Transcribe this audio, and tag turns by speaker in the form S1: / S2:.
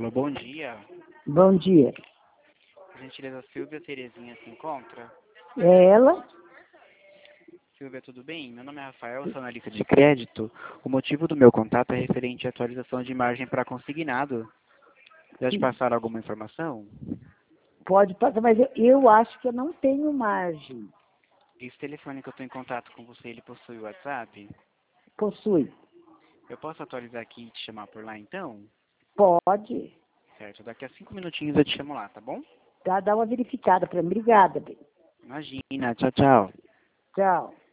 S1: Alô, bom dia.
S2: Bom dia.
S1: A gentileza Silvia Terezinha se encontra?
S2: É ela?
S1: Silvia, tudo bem? Meu nome é Rafael, sou analista de crédito. O motivo do meu contato é referente à atualização de margem para consignado. Já te passaram alguma informação?
S2: Pode passar, mas eu acho que eu não tenho margem.
S1: Esse telefone que eu estou em contato com você, ele possui o WhatsApp?
S2: Possui.
S1: Eu posso atualizar aqui e te chamar por lá então?
S2: Pode.
S1: Certo, daqui a 5 minutinhos eu te chamo lá, tá bom?
S2: Tá, dá uma verificada para mim. Obrigada, bem.
S1: Imagina, tchau, tchau.
S2: Tchau.